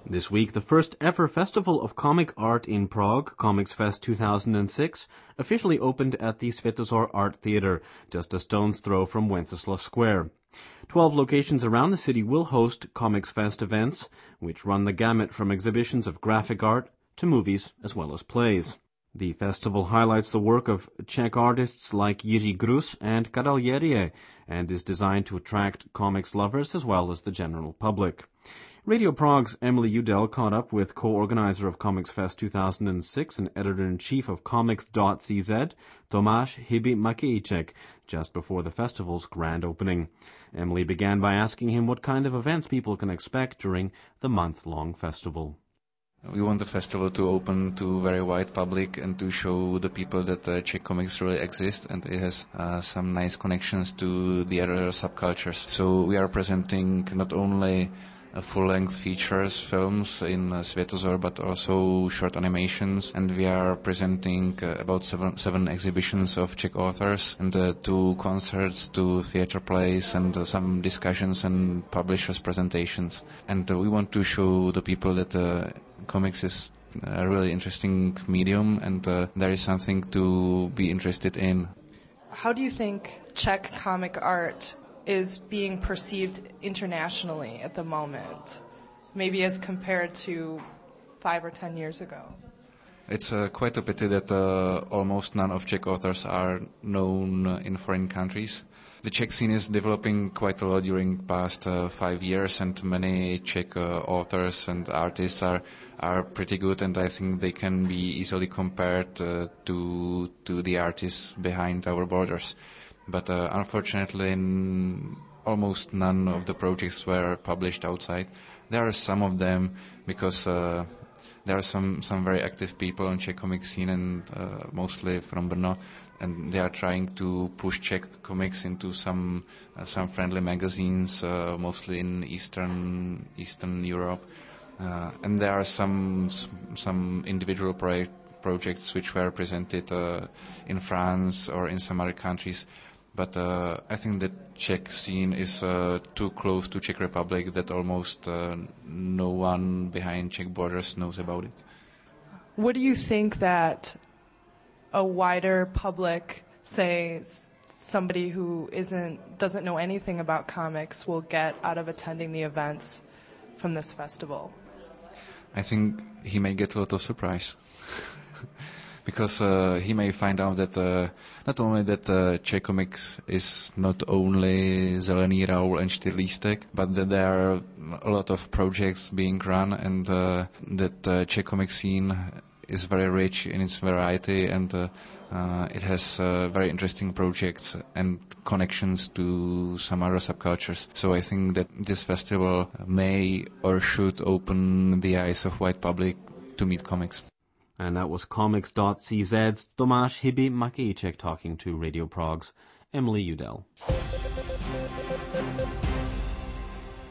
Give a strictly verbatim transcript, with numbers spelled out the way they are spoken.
This week, the first ever Festival of Comic Art in Prague, Comics Fest two thousand six, officially opened at the Svetozar Art Theatre, just a stone's throw from Wenceslas Square. Twelve locations around the city will host Comics Fest events, which run the gamut from exhibitions of graphic art to movies as well as plays. The festival highlights the work of Czech artists like Jiří Grus and Karel Jerie, and is designed to attract comics lovers as well as the general public. Radio Prague's Emily Udell caught up with co-organizer of Comics Fest two thousand six and editor-in-chief of comics dot c z, Tomáš Hyby Makejček, just before the festival's grand opening. Emily began by asking him what kind of events people can expect during the month-long festival. We want the festival to open to very wide public and to show the people that uh, Czech comics really exist, and it has uh, some nice connections to the other subcultures. So we are presenting not only uh, full-length features, films in uh, Svetozar, but also short animations, and we are presenting uh, about seven, seven exhibitions of Czech authors, and uh, two concerts, two theater plays, and uh, some discussions and publishers' presentations. And uh, we want to show the people that uh, comics is a really interesting medium, and uh, there is something to be interested in. How do you think Czech comic art is being perceived internationally at the moment, maybe as compared to five or ten years ago? It's uh, quite a pity that uh, almost none of Czech authors are known uh, in foreign countries. The Czech scene is developing quite a lot during the past uh, five years, and many Czech uh, authors and artists are are pretty good, and I think they can be easily compared uh, to to the artists behind our borders. But uh, unfortunately, n- almost none of the projects were published outside. There are some of them because uh, there are some, some very active people on Czech comic scene, and uh, mostly from Brno, and they are trying to push Czech comics into some uh, some friendly magazines, uh, mostly in Eastern Eastern Europe. Uh, and there are some some individual project, projects which were presented uh, in France or in some other countries. But uh, I think that Czech scene is uh, too close to Czech Republic that almost uh, no one behind Czech borders knows about it. What do you think that a wider public, say somebody who isn't doesn't know anything about comics, will get out of attending the events from this festival? I think he may get a lot of surprise. Because uh, he may find out that uh, not only that uh, Czech comics is not only Zelený Raoul and Štyrlístek, but that there are a lot of projects being run, and uh, that uh, Czech comic scene is very rich in its variety, and uh, uh, it has uh, very interesting projects and connections to some other subcultures. So I think that this festival may or should open the eyes of wide public to meet comics. And that was comics dot c z's Tomáš Hyby Makejček talking to Radio Prague's Emily Udell.